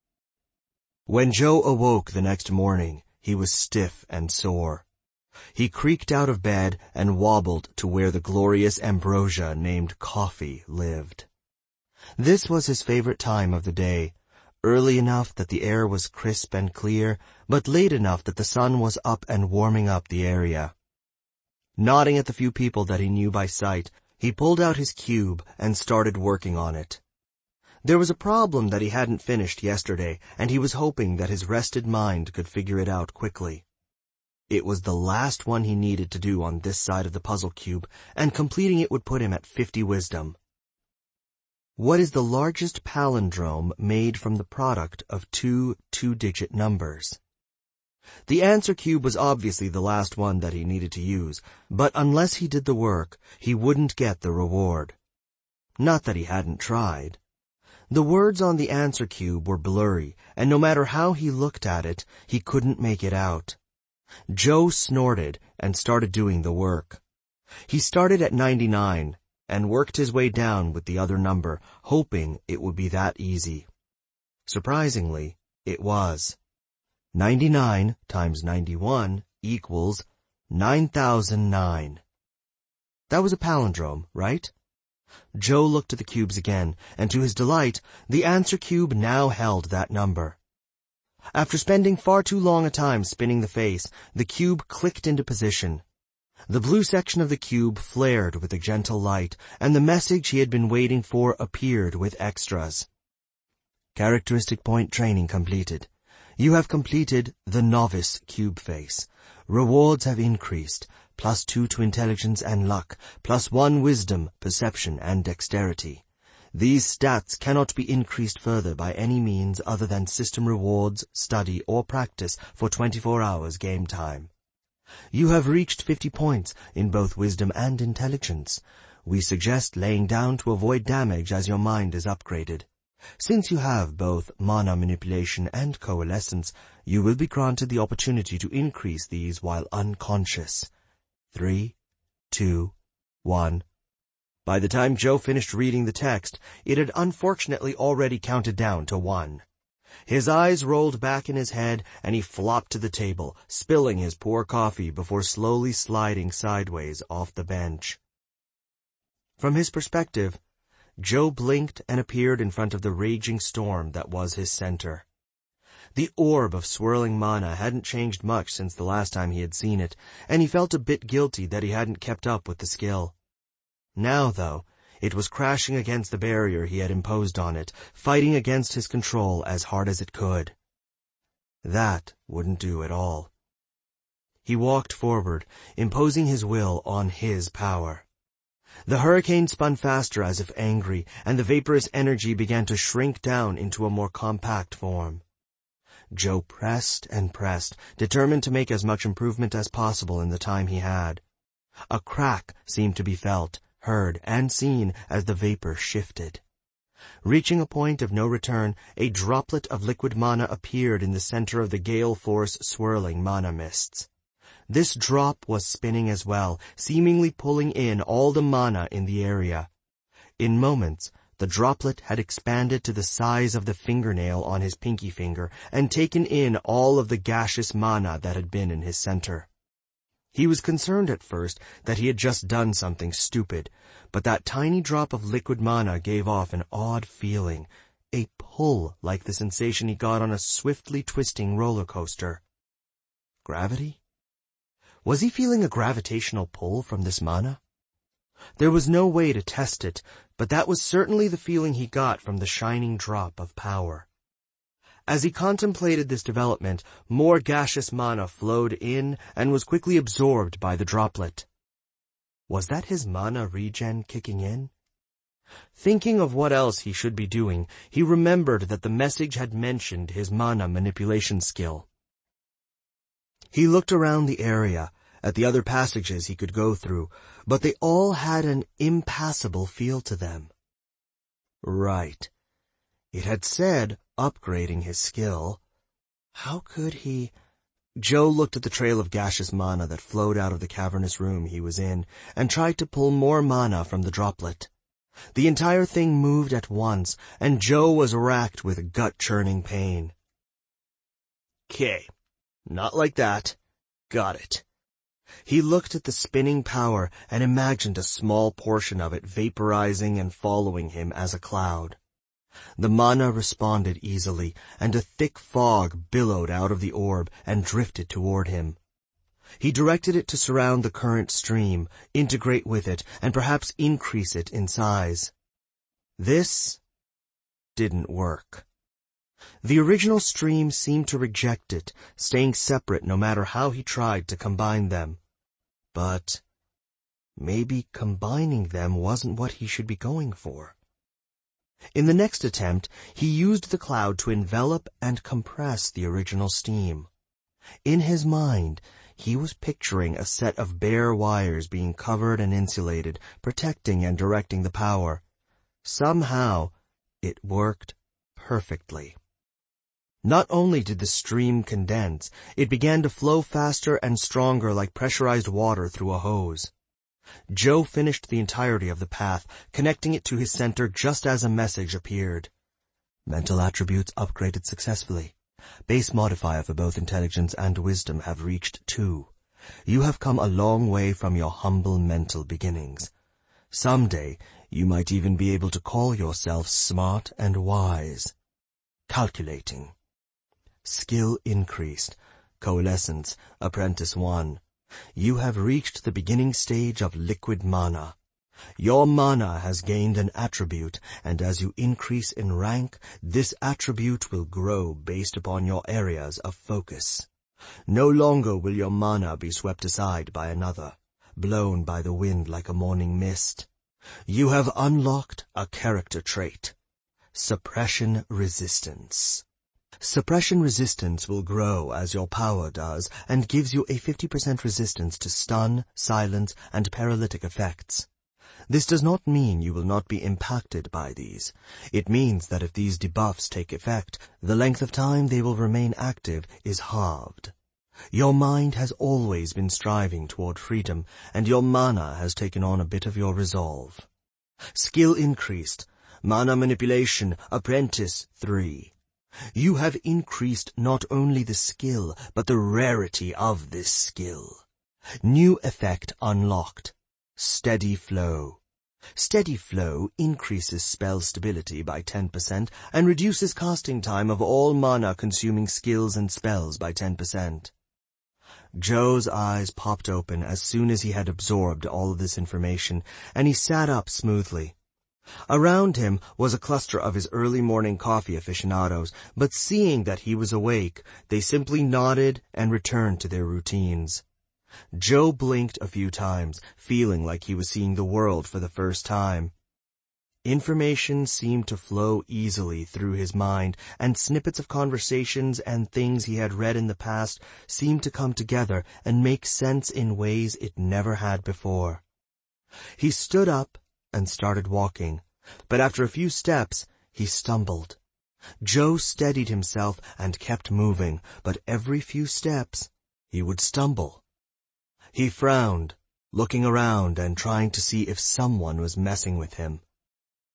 When Joe awoke the next morning, he was stiff and sore. He creaked out of bed and wobbled to where the glorious ambrosia named Coffee lived. This was his favorite time of the day, early enough that the air was crisp and clear, but late enough that the sun was up and warming up the area. Nodding at the few people that he knew by sight, he pulled out his cube and started working on it. There was a problem that he hadn't finished yesterday, and he was hoping that his rested mind could figure it out quickly. It was the last one he needed to do on this side of the puzzle cube, and completing it would put him at 50 wisdom. What is the largest palindrome made from the product of two two-digit numbers? The answer cube was obviously the last one that he needed to use, but unless he did the work, he wouldn't get the reward. Not that he hadn't tried. The words on the answer cube were blurry, and no matter how he looked at it, he couldn't make it out. Joe snorted and started doing the work. He started at 99 and worked his way down with the other number, hoping it would be that easy. Surprisingly, it was. 99 times 91 equals 9009. That was a palindrome, right? Joe looked at the cubes again, and to his delight, the answer cube now held that number. After spending far too long a time spinning the face, the cube clicked into position. The blue section of the cube flared with a gentle light, and the message he had been waiting for appeared with extras. Characteristic point training completed. You have completed the novice cube face. Rewards have increased. +2 to intelligence and luck, +1 wisdom, perception, and dexterity. These stats cannot be increased further by any means other than system rewards, study, or practice for 24 hours game time. You have reached 50 points in both wisdom and intelligence. We suggest laying down to avoid damage as your mind is upgraded. Since you have both mana manipulation and coalescence, you will be granted the opportunity to increase these while unconscious. 3, 2, 1. By the time Joe finished reading the text, it had unfortunately already counted down to 1. His eyes rolled back in his head, and he flopped to the table, spilling his poor coffee before slowly sliding sideways off the bench. From his perspective, Joe blinked and appeared in front of the raging storm that was his center. The orb of swirling mana hadn't changed much since the last time he had seen it, and he felt a bit guilty that he hadn't kept up with the skill. Now, though, it was crashing against the barrier he had imposed on it, fighting against his control as hard as it could. That wouldn't do at all. He walked forward, imposing his will on his power. The hurricane spun faster as if angry, and the vaporous energy began to shrink down into a more compact form. Joe pressed and pressed, determined to make as much improvement as possible in the time he had. A crack seemed to be felt, heard, and seen as the vapor shifted. Reaching a point of no return, a droplet of liquid mana appeared in the center of the gale force swirling mana mists. This drop was spinning as well, seemingly pulling in all the mana in the area. In moments, The droplet had expanded to the size of the fingernail on his pinky finger and taken in all of the gaseous mana that had been in his center. He was concerned at first that he had just done something stupid, but that tiny drop of liquid mana gave off an odd feeling, a pull like the sensation he got on a swiftly twisting roller coaster. Gravity? Was he feeling a gravitational pull from this mana? There was no way to test it, but that was certainly the feeling he got from the shining drop of power. As he contemplated this development, more gaseous mana flowed in and was quickly absorbed by the droplet. Was that his mana regen kicking in? Thinking of what else he should be doing, he remembered that the message had mentioned his mana manipulation skill. He looked around the area, at the other passages he could go through, but they all had an impassable feel to them. Right. It had said upgrading his skill. How could he... Joe looked at the trail of gaseous mana that flowed out of the cavernous room he was in and tried to pull more mana from the droplet. The entire thing moved at once, and Joe was racked with gut-churning pain. "'Kay. Not like that. Got it." He looked at the spinning power and imagined a small portion of it vaporizing and following him as a cloud. The mana responded easily, and a thick fog billowed out of the orb and drifted toward him. He directed it to surround the current stream, integrate with it, and perhaps increase it in size. This didn't work. The original stream seemed to reject it, staying separate no matter how he tried to combine them. But maybe combining them wasn't what he should be going for. In the next attempt, he used the cloud to envelop and compress the original steam. In his mind, he was picturing a set of bare wires being covered and insulated, protecting and directing the power. Somehow, it worked perfectly. Not only did the stream condense, it began to flow faster and stronger like pressurized water through a hose. Joe finished the entirety of the path, connecting it to his center just as a message appeared. Mental attributes upgraded successfully. Base modifier for both intelligence and wisdom have reached 2. You have come a long way from your humble mental beginnings. Someday, you might even be able to call yourself smart and wise. Calculating. Skill increased. Coalescence, Apprentice 1. You have reached the beginning stage of liquid mana. Your mana has gained an attribute, and as you increase in rank, this attribute will grow based upon your areas of focus. No longer will your mana be swept aside by another, blown by the wind like a morning mist. You have unlocked a character trait. Suppression resistance. Suppression resistance will grow as your power does and gives you a 50% resistance to stun, silence, and paralytic effects. This does not mean you will not be impacted by these. It means that if these debuffs take effect, the length of time they will remain active is halved. Your mind has always been striving toward freedom, and your mana has taken on a bit of your resolve. Skill increased. Mana manipulation, Apprentice 3. You have increased not only the skill, but the rarity of this skill. New effect unlocked. Steady Flow. Steady Flow increases spell stability by 10% and reduces casting time of all mana-consuming skills and spells by 10%. Joe's eyes popped open as soon as he had absorbed all of this information, and he sat up smoothly. Around him was a cluster of his early morning coffee aficionados, but seeing that he was awake, they simply nodded and returned to their routines. Joe blinked a few times, feeling like he was seeing the world for the first time. Information seemed to flow easily through his mind, and snippets of conversations and things he had read in the past seemed to come together and make sense in ways it never had before. He stood up and started walking, but after a few steps, he stumbled. Joe steadied himself and kept moving, but every few steps, he would stumble. He frowned, looking around and trying to see if someone was messing with him.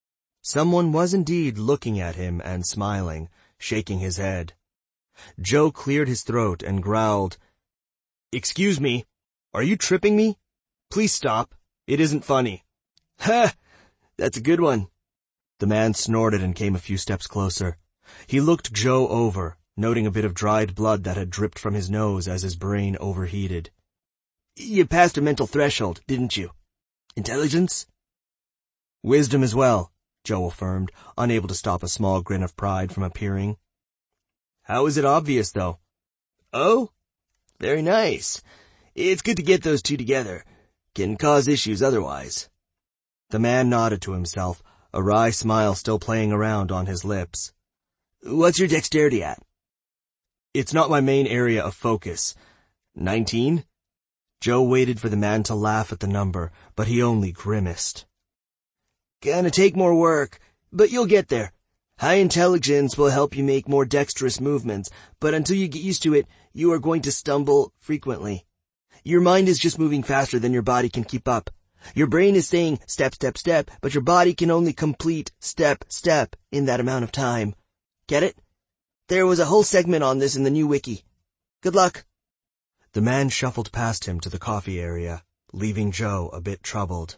Someone was indeed looking at him and smiling, shaking his head. Joe cleared his throat and growled, "Excuse me, are you tripping me? Please stop. It isn't funny." "Ha! That's a good one." The man snorted and came a few steps closer. He looked Joe over, noting a bit of dried blood that had dripped from his nose as his brain overheated. "You passed a mental threshold, didn't you? Intelligence?" "Wisdom as well," Joe affirmed, unable to stop a small grin of pride from appearing. "How is it obvious, though?" "Oh? Very nice. It's good to get those two together. Can cause issues otherwise." The man nodded to himself, a wry smile still playing around on his lips. "What's your dexterity at?" "It's not my main area of focus. 19? Joe waited for the man to laugh at the number, but he only grimaced. "Gonna take more work, but you'll get there. High intelligence will help you make more dexterous movements, but until you get used to it, you are going to stumble frequently. Your mind is just moving faster than your body can keep up. Your brain is saying step, step, step, but your body can only complete step, step in that amount of time. Get it? There was a whole segment on this in the new wiki. Good luck." The man shuffled past him to the coffee area, leaving Joe a bit troubled.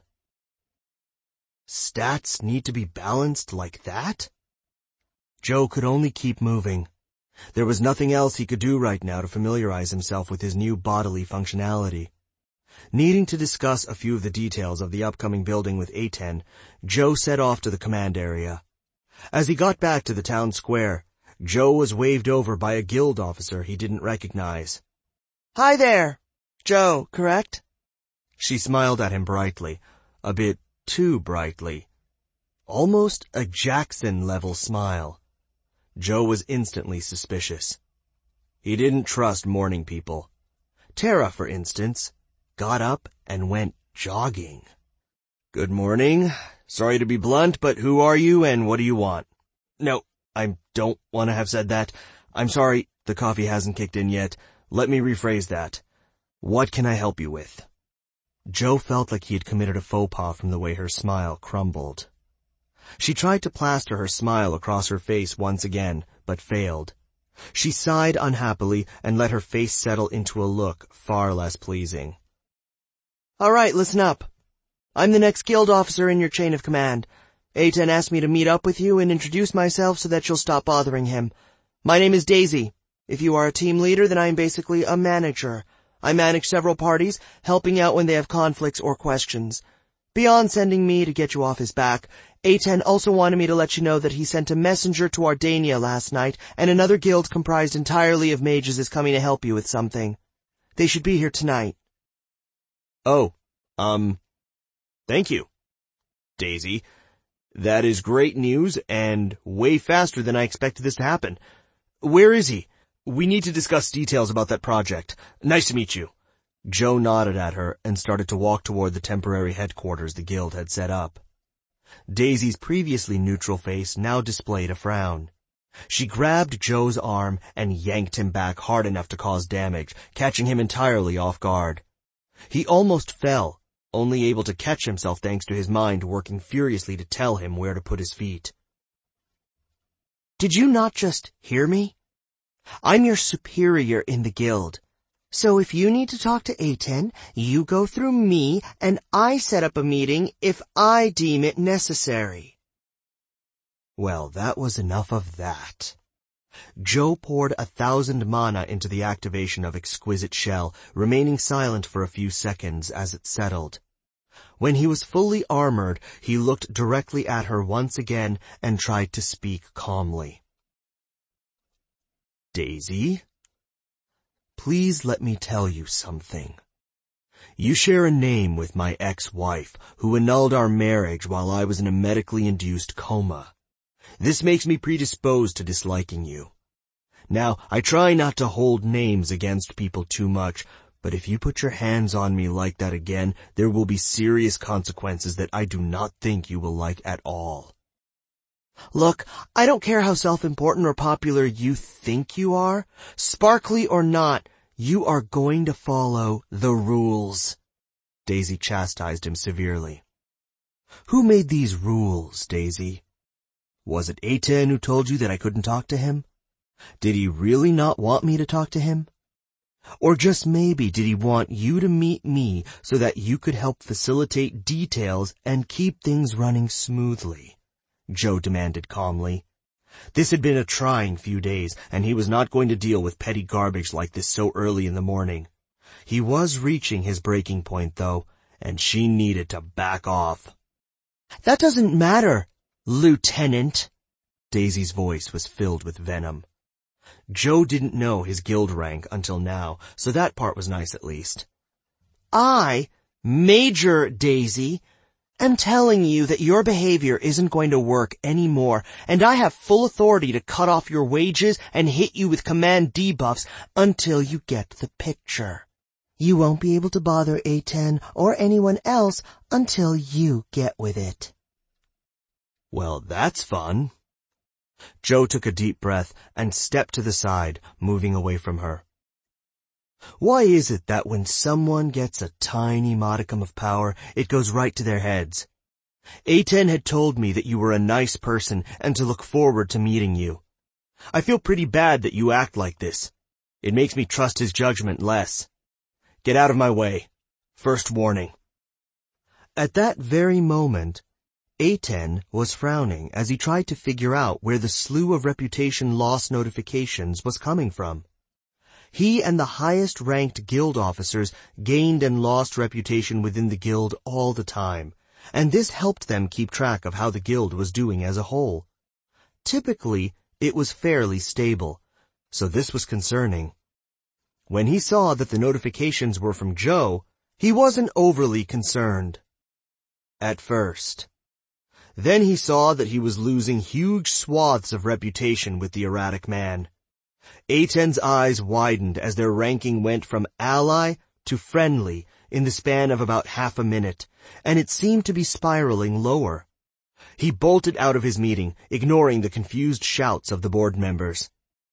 Stats need to be balanced like that? Joe could only keep moving. There was nothing else he could do right now to familiarize himself with his new bodily functionality. Needing to discuss a few of the details of the upcoming building with A10, Joe set off to the command area. As he got back to the town square, Joe was waved over by a guild officer he didn't recognize. "Hi there. Joe, correct?" She smiled at him brightly, a bit too brightly. Almost a Jackson-level smile. Joe was instantly suspicious. He didn't trust morning people. Tara, for instance, got up and went jogging. "Good morning. Sorry to be blunt, but who are you and what do you want?" "No, I don't want to have said that. I'm sorry, the coffee hasn't kicked in yet. Let me rephrase that. What can I help you with?" Joe felt like he had committed a faux pas from the way her smile crumbled. She tried to plaster her smile across her face once again, but failed. She sighed unhappily and let her face settle into a look far less pleasing. "All right, listen up. I'm the next guild officer in your chain of command. A10 asked me to meet up with you and introduce myself so that you'll stop bothering him. My name is Daisy. If you are a team leader, then I'm basically a manager. I manage several parties, helping out when they have conflicts or questions. Beyond sending me to get you off his back, A10 also wanted me to let you know that he sent a messenger to Ardania last night, and another guild comprised entirely of mages is coming to help you with something. They should be here tonight." "Oh, thank you, Daisy. That is great news and way faster than I expected this to happen. Where is he? We need to discuss details about that project. Nice to meet you." Joe nodded at her and started to walk toward the temporary headquarters the guild had set up. Daisy's previously neutral face now displayed a frown. She grabbed Joe's arm and yanked him back hard enough to cause damage, catching him entirely off guard. He almost fell, only able to catch himself thanks to his mind working furiously to tell him where to put his feet. "Did you not just hear me? I'm your superior in the guild. So if you need to talk to A10, you go through me and I set up a meeting if I deem it necessary." Well, that was enough of that. Joe poured 1,000 mana into the activation of Exquisite Shell, remaining silent for a few seconds as it settled. When he was fully armored, he looked directly at her once again and tried to speak calmly. "Daisy, please let me tell you something. You share a name with my ex-wife, who annulled our marriage while I was in a medically induced coma. This makes me predisposed to disliking you. Now, I try not to hold names against people too much, but if you put your hands on me like that again, there will be serious consequences that I do not think you will like at all. Look, I don't care how self-important or popular you think you are. Sparkly or not, you are going to follow the rules." Daisy chastised him severely. "Who made these rules, Daisy? Was it Aten who told you that I couldn't talk to him? Did he really not want me to talk to him? Or just maybe did he want you to meet me so that you could help facilitate details and keep things running smoothly? Joe demanded calmly. This had been a trying few days, and he was not going to deal with petty garbage like this so early in the morning. He was reaching his breaking point, though, and she needed to back off. That doesn't matter, Lieutenant. Daisy's voice was filled with venom. Joe didn't know his guild rank until now, so that part was nice at least. I, Major Daisy, am telling you that your behavior isn't going to work anymore, and I have full authority to cut off your wages and hit you with command debuffs until you get the picture. You won't be able to bother Aten or anyone else until you get with it. Well, that's fun. Joe took a deep breath and stepped to the side, moving away from her. Why is it that when someone gets a tiny modicum of power, it goes right to their heads? Aten had told me that you were a nice person and to look forward to meeting you. I feel pretty bad that you act like this. It makes me trust his judgment less. Get out of my way. First warning. At that very moment, Aten was frowning as he tried to figure out where the slew of reputation loss notifications was coming from. He and the highest-ranked guild officers gained and lost reputation within the guild all the time, and this helped them keep track of how the guild was doing as a whole. Typically, it was fairly stable, so this was concerning. When he saw that the notifications were from Joe, he wasn't overly concerned. At first. Then he saw that he was losing huge swaths of reputation with the erratic man. Aten's eyes widened as their ranking went from ally to friendly in the span of about half a minute, and it seemed to be spiraling lower. He bolted out of his meeting, ignoring the confused shouts of the board members.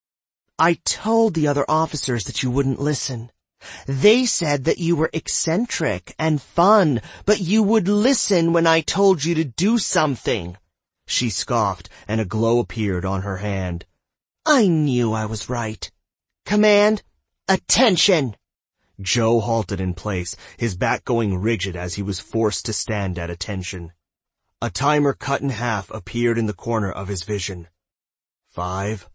I told the other officers that you wouldn't listen. They said that you were eccentric and fun, but you would listen when I told you to do something. She scoffed, and a glow appeared on her hand. I knew I was right. Command, attention! Joe halted in place, his back going rigid as he was forced to stand at attention. A timer cut in half appeared in the corner of his vision. 5,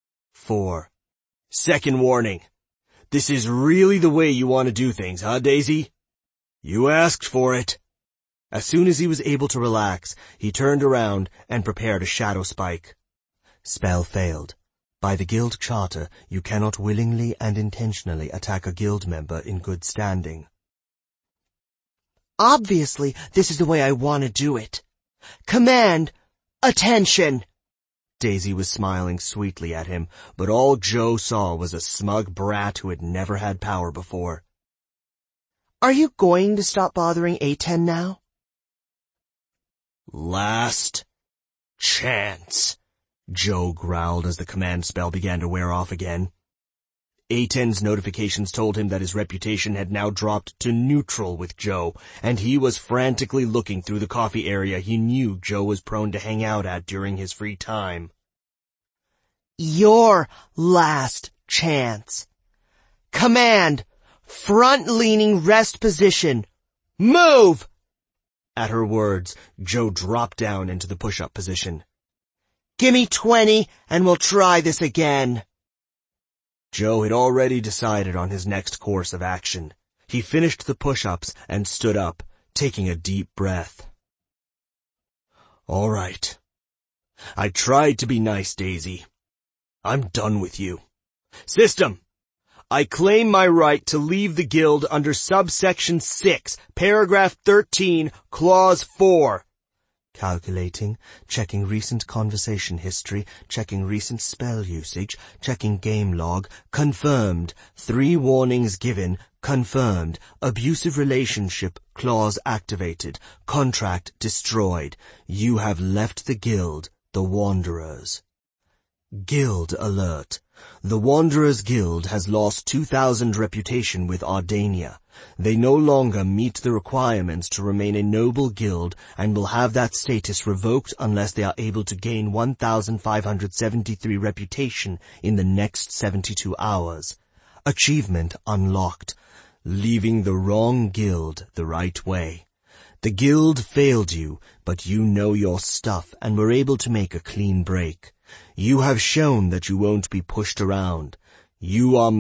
4. Second warning. This is really the way you want to do things, huh, Daisy? You asked for it. As soon as he was able to relax, he turned around and prepared a shadow spike. Spell failed. By the guild charter, you cannot willingly and intentionally attack a guild member in good standing. Obviously, this is the way I want to do it. Command, attention! Daisy was smiling sweetly at him, but all Joe saw was a smug brat who had never had power before. Are you going to stop bothering Aten now? Last chance, Joe growled as the command spell began to wear off again. Aten's notifications told him that his reputation had now dropped to neutral with Joe, and he was frantically looking through the coffee area he knew Joe was prone to hang out at during his free time. Your last chance. Command, front-leaning rest position. Move! At her words, Joe dropped down into the push-up position. Gimme 20 and we'll try this again. Joe had already decided on his next course of action. He finished the push-ups and stood up, taking a deep breath. All right. I tried to be nice, Daisy. I'm done with you. System! I claim my right to leave the guild under subsection 6, paragraph 13, clause 4. Calculating, checking recent conversation history, checking recent spell usage, checking game log, confirmed. 3 warnings given, confirmed. Abusive relationship, clause activated. Contract destroyed. You have left the guild, the Wanderers. Guild alert. The Wanderers Guild has lost 2,000 reputation with Ardania. They no longer meet the requirements to remain a noble guild and will have that status revoked unless they are able to gain 1,573 reputation in the next 72 hours. Achievement unlocked. Leaving the wrong guild the right way. The guild failed you, but you know your stuff and were able to make a clean break. You have shown that you won't be pushed around. You are